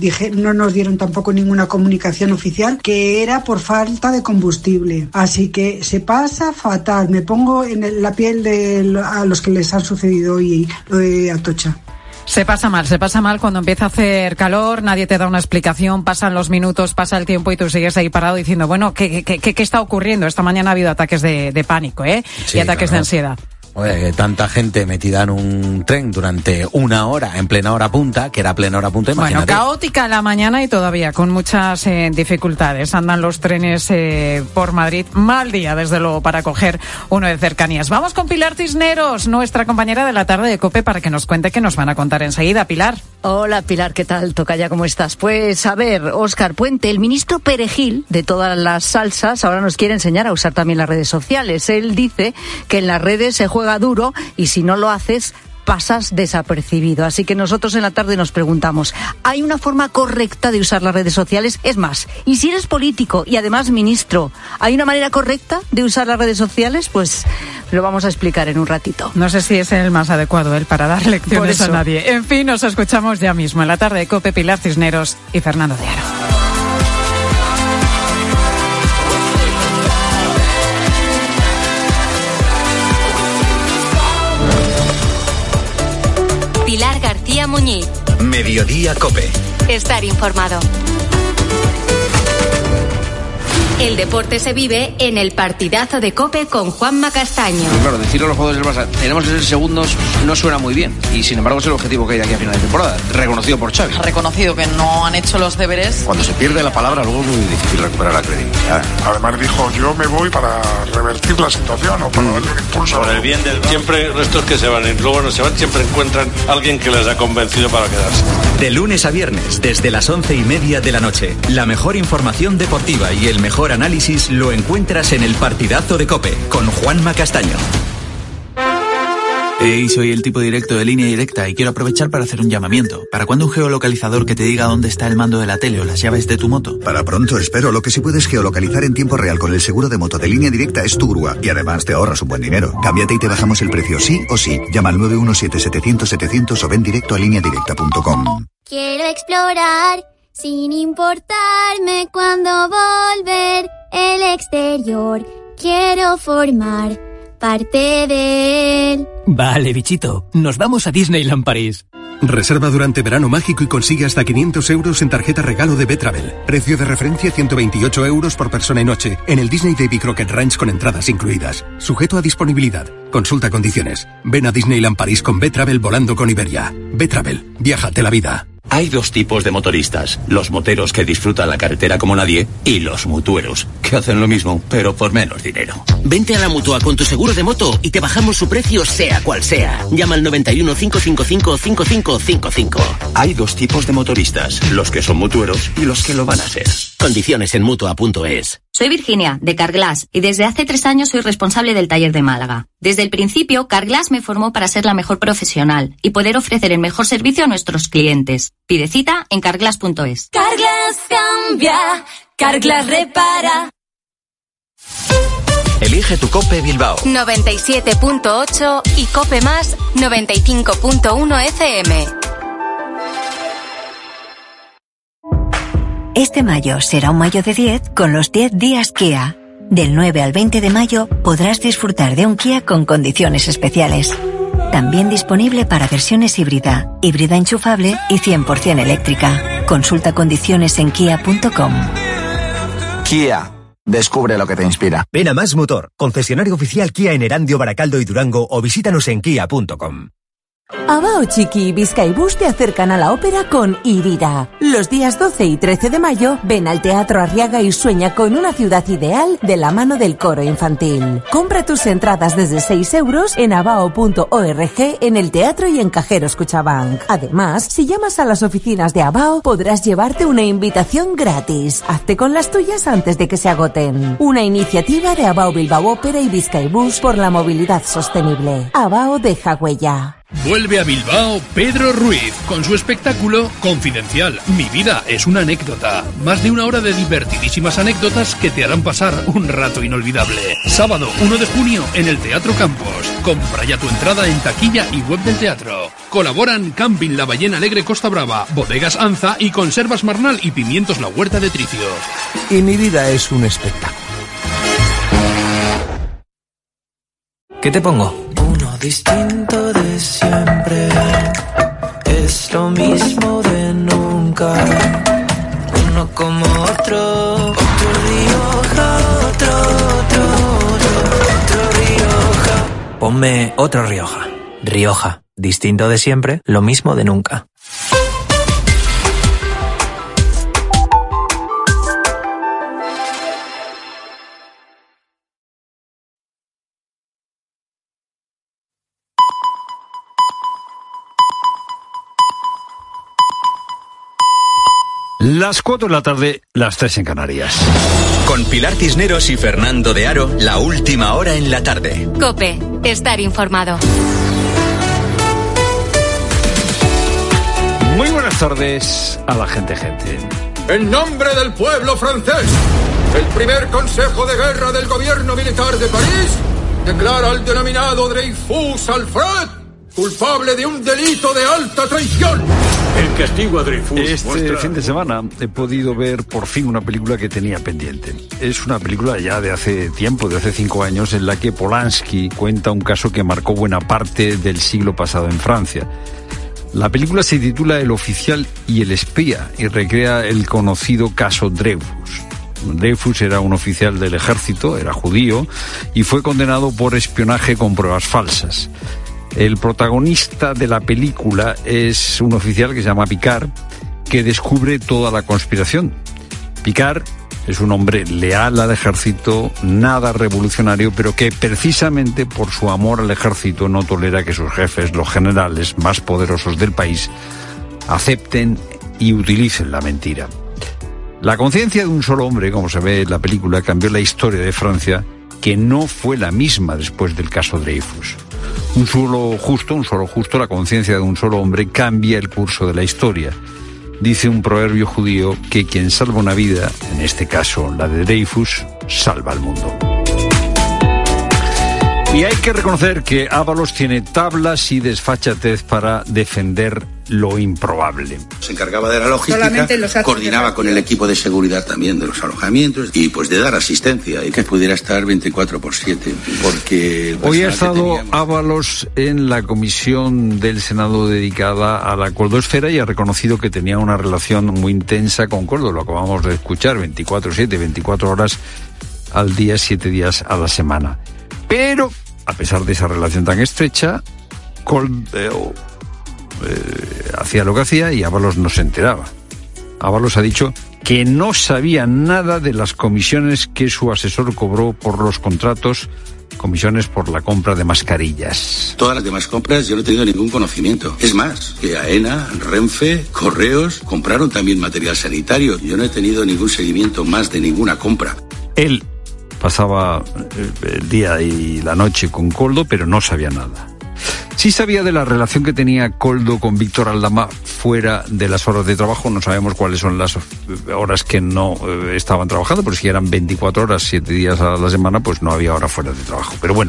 no nos dieron tampoco ninguna comunicación oficial, que era por falta de combustible. Así que se pasa fatal. Me pongo en la piel a los que les ha sucedido hoy lo de Atocha. Se pasa mal cuando empieza a hacer calor, nadie te da una explicación, pasan los minutos, pasa el tiempo y tú sigues ahí parado diciendo, bueno, ¿qué está ocurriendo? Esta mañana ha habido ataques de pánico, sí, y ataques de ansiedad. Oye, tanta gente metida en un tren durante una hora, en plena hora punta, que era plena hora punta, imagínate. Bueno, caótica la mañana y todavía con muchas dificultades. Andan los trenes por Madrid. Mal día, desde luego, para coger uno de cercanías. Vamos con Pilar Cisneros, nuestra compañera de la tarde de COPE, para que nos cuente qué nos van a contar enseguida. Pilar. Hola, Pilar, ¿qué tal? Tocaya, ¿cómo estás? Pues, a ver, Óscar Puente, el ministro perejil de todas las salsas, ahora nos quiere enseñar a usar también las redes sociales. Él dice que en las redes se juega duro y si no lo haces pasas desapercibido. Así que nosotros en la tarde nos preguntamos, ¿hay una forma correcta de usar las redes sociales? Es más, y si eres político y además ministro, ¿hay una manera correcta de usar las redes sociales? Pues lo vamos a explicar en un ratito. No sé si es el más adecuado para dar lecciones a nadie. En fin, nos escuchamos ya mismo en la tarde de COPE. Pilar Cisneros y Fernando de Aro. Pilar García Muñiz. Mediodía COPE. Estar informado. El deporte se vive en el partidazo de COPE con Juanma Castaño. Claro, decirle a los jugadores del Barça, tenemos que ser segundos, no suena muy bien. Y sin embargo es el objetivo que hay de aquí a final de temporada, reconocido por Xavi. Ha reconocido que no han hecho los deberes. Cuando se pierde la palabra, luego es muy difícil recuperar la credibilidad. Además dijo, yo me voy para revertir la situación o para darle un impulso. Por el bien del... Siempre estos que se van y luego no se van, siempre encuentran a alguien que les ha convencido para quedarse. De lunes a viernes, desde las 11:30 de la noche, la mejor información deportiva y el mejor análisis lo encuentras en el partidazo de COPE con Juanma Castaño. Hey, soy el tipo directo de Línea Directa y quiero aprovechar para hacer un llamamiento. ¿Para cuándo un geolocalizador que te diga dónde está el mando de la tele o las llaves de tu moto? Para pronto, espero. Lo que sí puedes geolocalizar en tiempo real con el seguro de moto de Línea Directa es tu grúa. Y además te ahorras un buen dinero. Cámbiate y te bajamos el precio sí o sí. Llama al 917-700-700 o ven directo a lineadirecta.com. Quiero explorar sin importarme cuándo volver el exterior. Quiero formar parte de él. Vale, bichito, nos vamos a Disneyland París. Reserva durante verano mágico y consigue hasta 500 euros en tarjeta regalo de Betravel. Precio de referencia 128 euros por persona y noche en el Disney Davy Crockett Ranch con entradas incluidas. Sujeto a disponibilidad. Consulta condiciones. Ven a Disneyland París con Betravel volando con Iberia. Betravel, viájate la vida. Hay dos tipos de motoristas, los moteros que disfrutan la carretera como nadie y los mutueros, que hacen lo mismo, pero por menos dinero. Vente a la Mutua con tu seguro de moto y te bajamos su precio sea cual sea. Llama al 91 555 5555. Hay dos tipos de motoristas, los que son mutueros y los que lo van a ser. Condiciones en Mutua.es. Soy Virginia, de Carglass, y desde hace 3 años soy responsable del taller de Málaga. Desde el principio, Carglass me formó para ser la mejor profesional y poder ofrecer el mejor servicio a nuestros clientes. Pide cita en carglass.es. Carglass cambia, Carglass repara. Elige tu COPE Bilbao 97.8 y COPE Más 95.1 FM. Este mayo será un mayo de 10 con los 10 días Kia. Del 9 al 20 de mayo podrás disfrutar de un Kia con condiciones especiales. También disponible para versiones híbrida enchufable y 100% eléctrica. Consulta condiciones en kia.com. Kia. Descubre lo que te inspira. Ven a Más Motor, concesionario oficial Kia en Erandio, Baracaldo y Durango, o visítanos en kia.com. Abao Chiqui y Bizkaibus te acercan a la ópera con Irida. Los días 12 y 13 de mayo, ven al Teatro Arriaga y sueña con una ciudad ideal de la mano del coro infantil. Compra tus entradas desde 6 euros en abao.org, en el teatro y en cajeros Cuchabank. Además, si llamas a las oficinas de Abao, podrás llevarte una invitación gratis. Hazte con las tuyas antes de que se agoten. Una iniciativa de Abao Bilbao Ópera y Bizkaibus por la movilidad sostenible. Abao deja huella. Vuelve a Bilbao Pedro Ruiz con su espectáculo Confidencial. Mi vida es una anécdota. Más de 1 hora de divertidísimas anécdotas que te harán pasar un rato inolvidable. Sábado 1 de junio en el Teatro Campos. Compra ya tu entrada en taquilla y web del teatro. Colaboran Camping La Ballena Alegre Costa Brava, Bodegas Anza y Conservas Marnal y Pimientos La Huerta de Tricios. Y mi vida es un espectáculo. ¿Qué te pongo? Uno distinto de siempre, es lo mismo de nunca. Uno como otro Rioja, otro Rioja. Ponme otro Rioja. Rioja, distinto de siempre, lo mismo de nunca. Las 4 de la tarde, las 3 en Canarias. Con Pilar Cisneros y Fernando de Aro, la última hora en la tarde. COPE, estar informado. Muy buenas tardes a la gente. En nombre del pueblo francés, el primer consejo de guerra del gobierno militar de París declara al denominado Dreyfus Alfred culpable de un delito de alta traición. El castigo a Dreyfus. Este fin de semana he podido ver por fin una película que tenía pendiente. Es una película ya de hace tiempo, de hace 5 años, en la que Polanski cuenta un caso que marcó buena parte del siglo pasado en Francia. La película se titula El oficial y el espía y recrea el conocido caso Dreyfus. Dreyfus era un oficial del ejército, era judío, y fue condenado por espionaje con pruebas falsas. El protagonista de la película es un oficial que se llama Picard, que descubre toda la conspiración. Picard es un hombre leal al ejército, nada revolucionario, pero que precisamente por su amor al ejército no tolera que sus jefes, los generales más poderosos del país, acepten y utilicen la mentira. La conciencia de un solo hombre, como se ve en la película, cambió la historia de Francia, que no fue la misma después del caso Dreyfus. Un solo justo, la conciencia de un solo hombre cambia el curso de la historia. Dice un proverbio judío que quien salva una vida, en este caso la de Dreyfus, salva al mundo. Y hay que reconocer que Ábalos tiene tablas y desfachatez para defender lo improbable. Se encargaba de la logística, coordinaba con el equipo de seguridad también de los alojamientos y pues de dar asistencia y que pudiera estar 24/7. Porque hoy ha estado Ábalos en la comisión del Senado dedicada a la coldosfera y ha reconocido que tenía una relación muy intensa con Koldo. Lo acabamos de escuchar, 24/7, 24 horas al día, 7 días a la semana. Pero, a pesar de esa relación tan estrecha, Koldo hacía lo que hacía y Ábalos no se enteraba. Ábalos ha dicho que no sabía nada de las comisiones que su asesor cobró por los contratos, comisiones por la compra de mascarillas. Todas las demás compras yo no he tenido ningún conocimiento. Es más, que AENA, Renfe, Correos compraron también material sanitario. Yo no he tenido ningún seguimiento más de ninguna compra. Él pasaba el día y la noche con Koldo, pero no sabía nada. Sí sabía de la relación que tenía Koldo con Víctor Aldama fuera de las horas de trabajo. No sabemos cuáles son las horas que no estaban trabajando, pero si eran 24 horas, 7 días a la semana, pues no había hora fuera de trabajo. Pero bueno,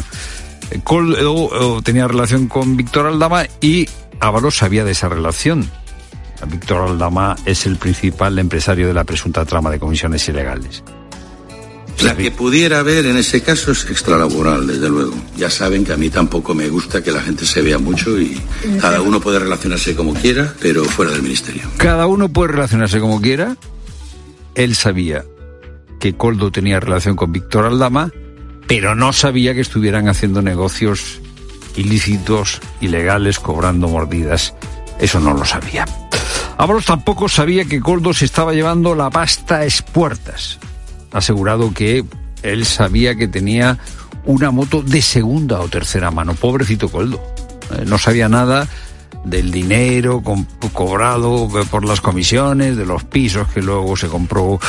Koldo tenía relación con Víctor Aldama y Ábalos sabía de esa relación. Víctor Aldama es el principal empresario de la presunta trama de comisiones ilegales. La que pudiera haber en ese caso es extralaboral, desde luego. Ya saben que a mí tampoco me gusta que la gente se vea mucho y cada uno puede relacionarse como quiera, pero fuera del ministerio. Cada uno puede relacionarse como quiera. Él sabía que Koldo tenía relación con Víctor Aldama, pero no sabía que estuvieran haciendo negocios ilícitos, ilegales, cobrando mordidas. Eso no lo sabía. Ábalos tampoco sabía que Koldo se estaba llevando la pasta a expuertas. Ha asegurado que él sabía que tenía una moto de segunda o tercera mano. Pobrecito Koldo. No sabía nada del dinero cobrado por las comisiones, de los pisos que luego se compró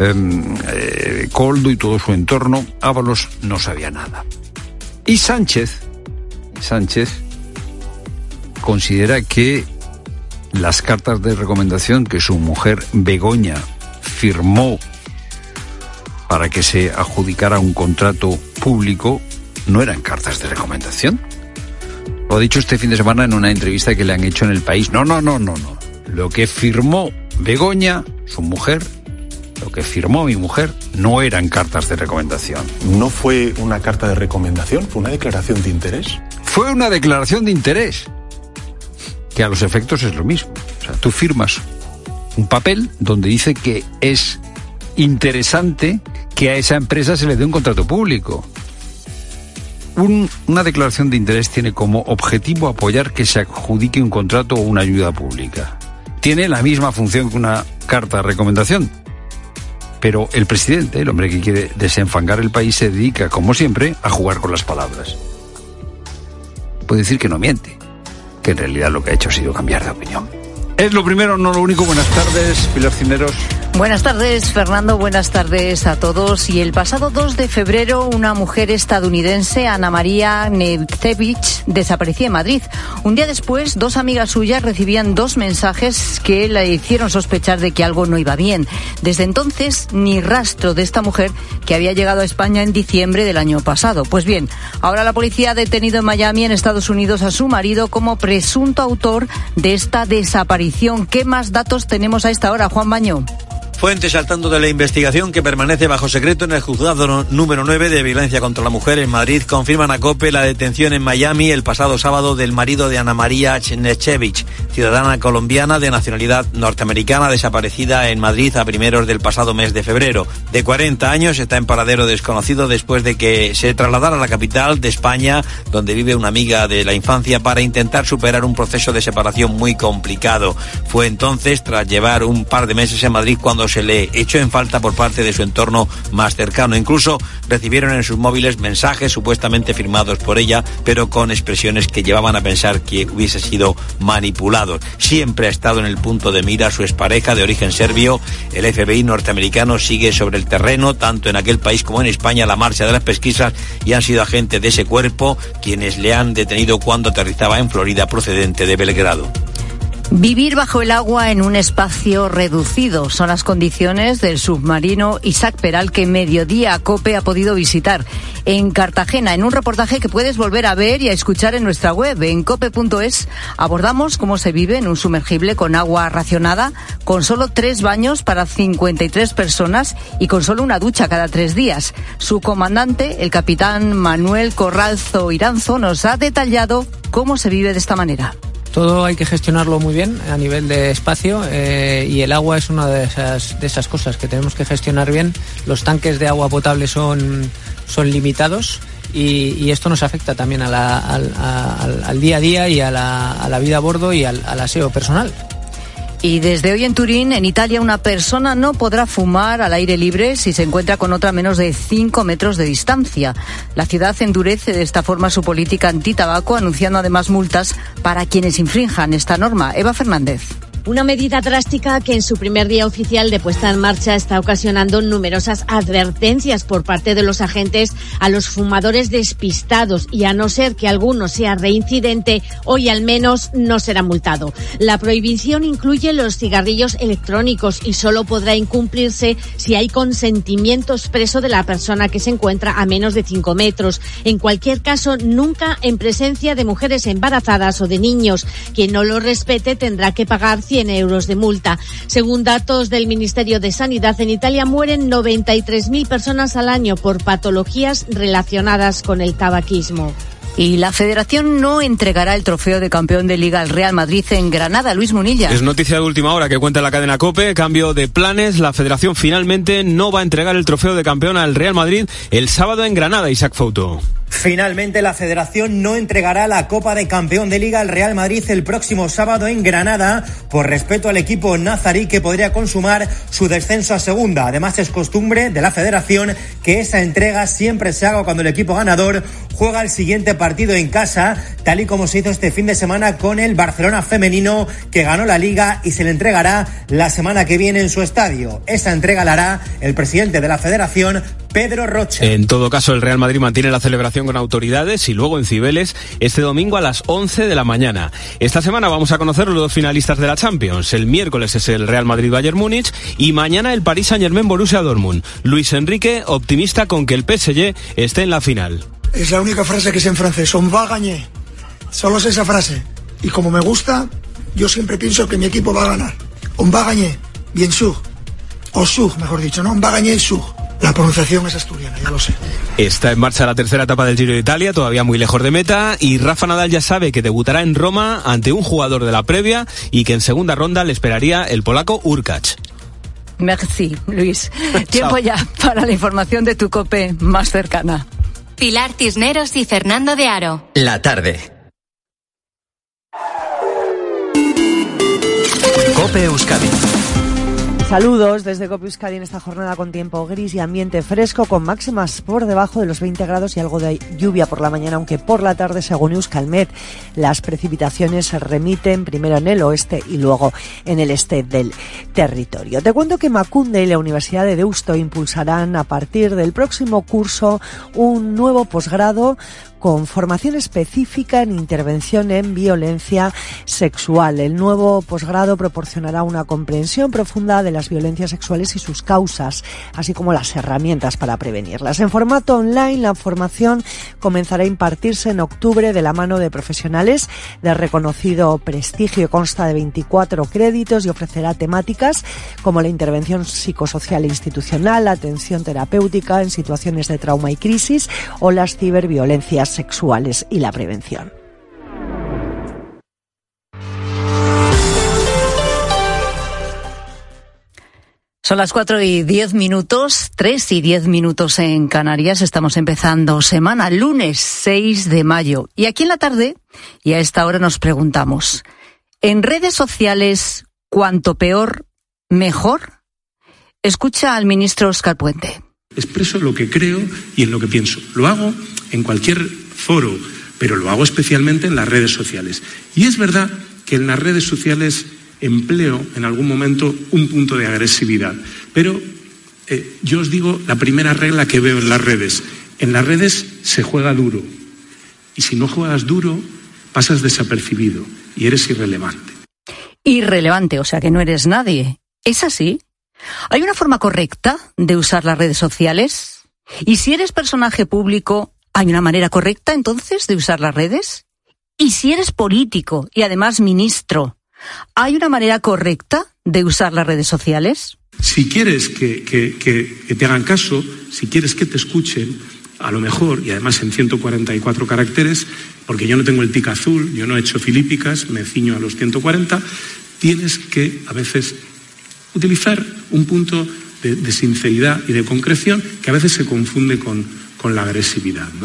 Koldo y todo su entorno. Ábalos no sabía nada. Y Sánchez considera que las cartas de recomendación que su mujer Begoña firmó para que se adjudicara un contrato público no eran cartas de recomendación. Lo ha dicho este fin de semana en una entrevista que le han hecho en El País. No. Lo que firmó Begoña, su mujer, lo que firmó mi mujer, no eran cartas de recomendación. ¿No fue una carta de recomendación? ¿Fue una declaración de interés? Fue una declaración de interés, que a los efectos es lo mismo. O sea, tú firmas un papel donde dice que es interesante que a esa empresa se le dé un contrato público. Una declaración de interés tiene como objetivo apoyar que se adjudique un contrato o una ayuda pública. Tiene la misma función que una carta de recomendación. Pero el presidente, el hombre que quiere desenfangar el país, se dedica, como siempre, a jugar con las palabras. Puede decir que no miente, que en realidad lo que ha hecho ha sido cambiar de opinión. Es lo primero, no lo único. Buenas tardes, Pilar Cisneros. Buenas tardes, Fernando. Buenas tardes a todos. Y el pasado 2 de febrero, una mujer estadounidense, Ana María Nevcevich, desaparecía en Madrid. Un día después, 2 amigas suyas recibían 2 mensajes que la hicieron sospechar de que algo no iba bien. Desde entonces, ni rastro de esta mujer, que había llegado a España en diciembre del año pasado. Pues bien, ahora la policía ha detenido en Miami, en Estados Unidos, a su marido como presunto autor de esta desaparición. ¿Qué más datos tenemos a esta hora, Juan Baño? Fuentes al tanto de la investigación, que permanece bajo secreto en el juzgado número 9 de violencia contra la mujer en Madrid, confirman a COPE la detención en Miami el pasado sábado del marido de Ana María Nevcevich, ciudadana colombiana de nacionalidad norteamericana, desaparecida en Madrid a primeros del pasado mes de febrero. De 40 años, está en paradero desconocido después de que se trasladara a la capital de España, donde vive una amiga de la infancia, para intentar superar un proceso de separación muy complicado. Fue entonces, tras llevar un par de meses en Madrid, cuando se le echó en falta por parte de su entorno más cercano. Incluso recibieron en sus móviles mensajes supuestamente firmados por ella, pero con expresiones que llevaban a pensar que hubiese sido manipulados. Siempre ha estado en el punto de mira su expareja de origen serbio. El FBI norteamericano sigue sobre el terreno, tanto en aquel país como en España, la marcha de las pesquisas, y han sido agentes de ese cuerpo quienes le han detenido cuando aterrizaba en Florida procedente de Belgrado. Vivir bajo el agua en un espacio reducido son las condiciones del submarino Isaac Peral, que Mediodía COPE ha podido visitar en Cartagena. En un reportaje que puedes volver a ver y a escuchar en nuestra web, en cope.es, abordamos cómo se vive en un sumergible con agua racionada, con solo 3 baños para 53 personas y con solo una ducha cada 3 días. Su comandante, el capitán Manuel Corralzo Iranzo, nos ha detallado cómo se vive de esta manera. Todo hay que gestionarlo muy bien a nivel de espacio y el agua es una de esas cosas que tenemos que gestionar bien. Los tanques de agua potable son limitados y esto nos afecta también al día a día y a la vida a bordo y al aseo personal. Y desde hoy en Turín, en Italia, una persona no podrá fumar al aire libre si se encuentra con otra a menos de 5 metros de distancia. La ciudad endurece de esta forma su política antitabaco, anunciando además multas para quienes infrinjan esta norma. Eva Fernández. Una medida drástica que en su primer día oficial de puesta en marcha está ocasionando numerosas advertencias por parte de los agentes a los fumadores despistados, y a no ser que alguno sea reincidente, hoy al menos no será multado. La prohibición incluye los cigarrillos electrónicos y solo podrá incumplirse si hay consentimiento expreso de la persona que se encuentra a menos de 5 metros. En cualquier caso, nunca en presencia de mujeres embarazadas o de niños. Quien no lo respete tendrá que pagar 100 euros de multa. Según datos del Ministerio de Sanidad, en Italia mueren 93.000 personas al año por patologías relacionadas con el tabaquismo. Y la Federación no entregará el trofeo de campeón de Liga al Real Madrid en Granada. Luis Munilla. Es noticia de última hora que cuenta la cadena COPE. Cambio de planes. La Federación finalmente no va a entregar el trofeo de campeón al Real Madrid el sábado en Granada. Isaac Fouto. Finalmente, la Federación no entregará la Copa de Campeón de Liga al Real Madrid el próximo sábado en Granada, por respeto al equipo nazarí, que podría consumar su descenso a segunda. Además, es costumbre de la Federación que esa entrega siempre se haga cuando el equipo ganador juega el siguiente partido en casa, tal y como se hizo este fin de semana con el Barcelona femenino, que ganó la Liga y se le entregará la semana que viene en su estadio. Esa entrega la hará el presidente de la Federación, Pedro Rocha. En todo caso, el Real Madrid mantiene la celebración con autoridades y luego en Cibeles este domingo a las 11 de la mañana. Esta semana vamos a conocer los dos finalistas de la Champions. El miércoles es el Real Madrid-Bayern Múnich y mañana el Paris Saint-Germain-Borussia Dortmund. Luis Enrique, optimista con que el PSG esté en la final. Es la única frase que sé en francés. On va gagner. Solo sé esa frase. Y como me gusta, yo siempre pienso que mi equipo va a ganar. On va gagner. Bien sûr. O sur, mejor dicho, ¿no? On va gagner sur. La pronunciación es asturiana, ya lo sé. Está en marcha la tercera etapa del Giro de Italia, todavía muy lejos de meta, y Rafa Nadal ya sabe que debutará en Roma ante un jugador de la previa y que en segunda ronda le esperaría el polaco Hurkacz. Merci, Luis. Tiempo ya para la información de tu COPE más cercana. Pilar Cisneros y Fernando de Aro. La tarde. COPE Euskadi. Saludos desde COPE Euskadi en esta jornada con tiempo gris y ambiente fresco, con máximas por debajo de los 20 grados y algo de lluvia por la mañana, aunque por la tarde, según Euskalmet, las precipitaciones se remiten primero en el oeste y luego en el este del territorio. Te cuento que Emakunde y la Universidad de Deusto impulsarán a partir del próximo curso un nuevo posgrado con formación específica en intervención en violencia sexual. El nuevo posgrado proporcionará una comprensión profunda de las violencias sexuales y sus causas, así como las herramientas para prevenirlas. En formato online, la formación comenzará a impartirse en octubre de la mano de profesionales de reconocido prestigio. Consta de 24 créditos y ofrecerá temáticas como la intervención psicosocial e institucional, la atención terapéutica en situaciones de trauma y crisis o las ciberviolencias sexuales y la prevención. Son las 4:10, 3:10 en Canarias. Estamos empezando semana, lunes 6 de mayo. Y aquí en la tarde, y a esta hora nos preguntamos, ¿en redes sociales cuanto peor, mejor? Escucha al ministro Óscar Puente. Expreso lo que creo y en lo que pienso. Lo hago en cualquier foro, pero lo hago especialmente en las redes sociales. Y es verdad que en las redes sociales empleo en algún momento un punto de agresividad. Pero yo os digo la primera regla que veo en las redes. En las redes se juega duro. Y si no juegas duro, pasas desapercibido y eres irrelevante. Irrelevante, o sea que no eres nadie. ¿Es así? ¿Hay una forma correcta de usar las redes sociales? Y si eres personaje público, ¿hay una manera correcta entonces de usar las redes? Y si eres político y además ministro, ¿hay una manera correcta de usar las redes sociales? Si quieres que te hagan caso, si quieres que te escuchen, a lo mejor, y además en 144 caracteres, porque yo no tengo el tic azul, yo no he hecho filípicas, me ciño a los 140, tienes que a veces utilizar un punto de sinceridad y de concreción que a veces se confunde con la agresividad, ¿no?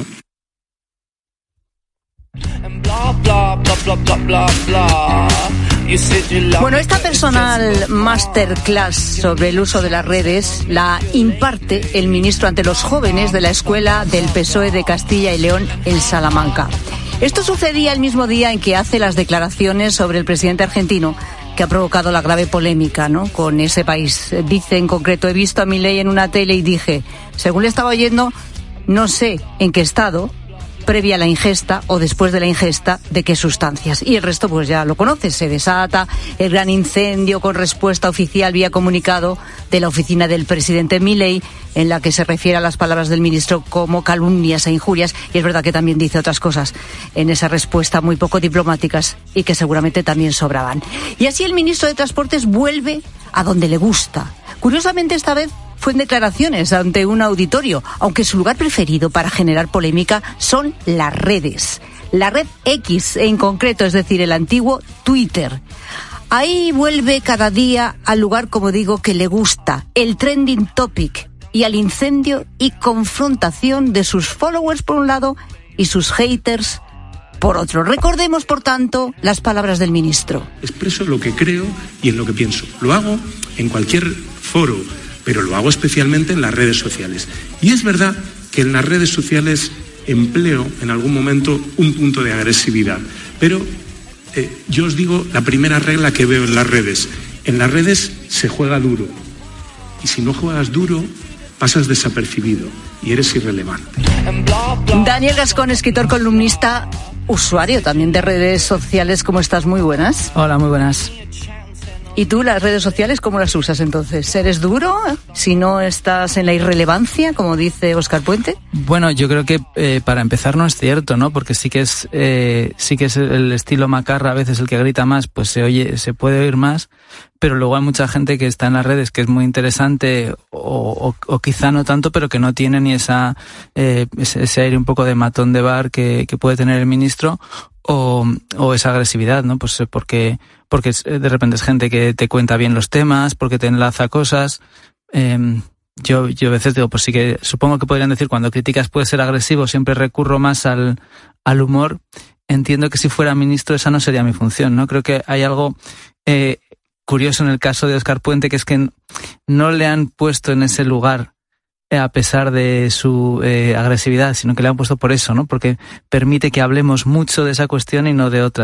Bueno, esta personal masterclass sobre el uso de las redes la imparte el ministro ante los jóvenes de la Escuela del PSOE de Castilla y León en Salamanca. Esto sucedía el mismo día en que hace las declaraciones sobre el presidente argentino, que ha provocado la grave polémica, ¿no?, con ese país. Dice en concreto: he visto a Milei en una tele y dije, según le estaba oyendo, no sé en qué estado, previa a la ingesta o después de la ingesta, de qué sustancias. Y el resto pues ya lo conoces. Se desata el gran incendio con respuesta oficial vía comunicado de la oficina del presidente Milei, en la que se refiere a las palabras del ministro como calumnias e injurias, y es verdad que también dice otras cosas en esa respuesta muy poco diplomáticas y que seguramente también sobraban. Y así el ministro de Transportes vuelve a donde le gusta. Curiosamente esta vez fue en declaraciones ante un auditorio, aunque su lugar preferido para generar polémica son las redes. La red X en concreto, es decir, el antiguo Twitter. Ahí vuelve cada día al lugar, como digo, que le gusta, el trending topic, y al incendio y confrontación de sus followers por un lado y sus haters por otro. Recordemos, por tanto, las palabras del ministro. Expreso lo que creo y en lo que pienso. Lo hago en cualquier foro, pero lo hago especialmente en las redes sociales. Y es verdad que en las redes sociales empleo en algún momento un punto de agresividad. Pero yo os digo la primera regla que veo en las redes. En las redes se juega duro. Y si no juegas duro, pasas desapercibido y eres irrelevante. Daniel Gascón, escritor, columnista, usuario también de redes sociales. ¿Cómo estás? Muy buenas. Hola, muy buenas. ¿Y tú las redes sociales cómo las usas entonces? ¿Eres duro si no estás en la irrelevancia, como dice Óscar Puente? Bueno, yo creo que para empezar no es cierto, ¿no? Porque sí que es el estilo macarra a veces el que grita más, pues se puede oír más, pero luego hay mucha gente que está en las redes que es muy interesante o quizá no tanto, pero que no tiene ni ese aire un poco de matón de bar que puede tener el ministro o esa agresividad, ¿no? Pues porque de repente es gente que te cuenta bien los temas, porque te enlaza cosas. Yo a veces digo, pues sí que supongo que podrían decir cuando críticas puede ser agresivo, siempre recurro más al humor. Entiendo que si fuera ministro esa no sería mi función, ¿no? Creo que hay algo curioso en el caso de Óscar Puente, que es que no le han puesto en ese lugar a pesar de su agresividad, sino que le han puesto por eso, ¿no? Porque permite que hablemos mucho de esa cuestión y no de otras.